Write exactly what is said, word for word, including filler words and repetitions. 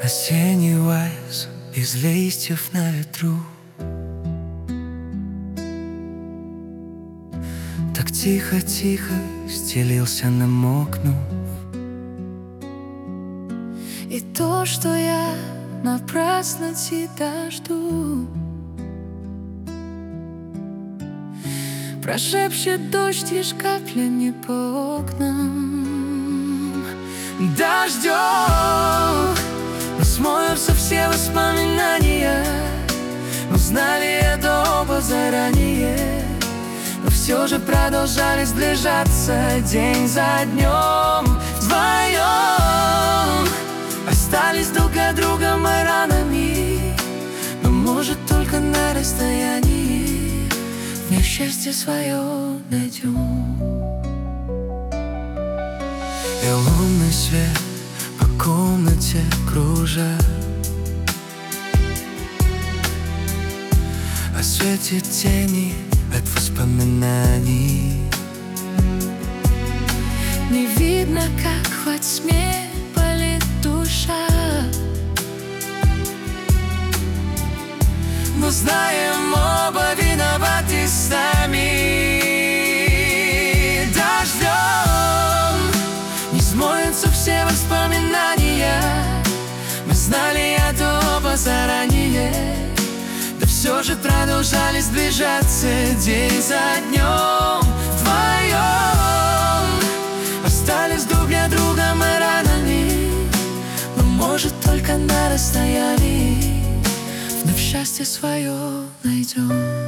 Осенний вальс из листьев на ветру. Так тихо-тихо стелился, намокнув. И то, что я напрасно тебя жду, прошепчет дождь лишь каплями по окнам. Дождем смоются все воспоминания. Мы знали это оба заранее, но все же продолжали сближаться день за днем. Вдвоем остались друг от друга мы ранами, но может только на расстоянии в них счастье свое найдем. И лунный свет по комнате кружа осветит тени от воспоминаний. Не видно, как во тьме болит душа, но знаем, оба виноваты сами. Дождем не смоются все воспоминания. Мы знали это оба заранее, да все же продолжали сближаться день за днем. Вдвоем остались друг для друга мы ранами, но может только на расстоянии вновь счастье свое найдем.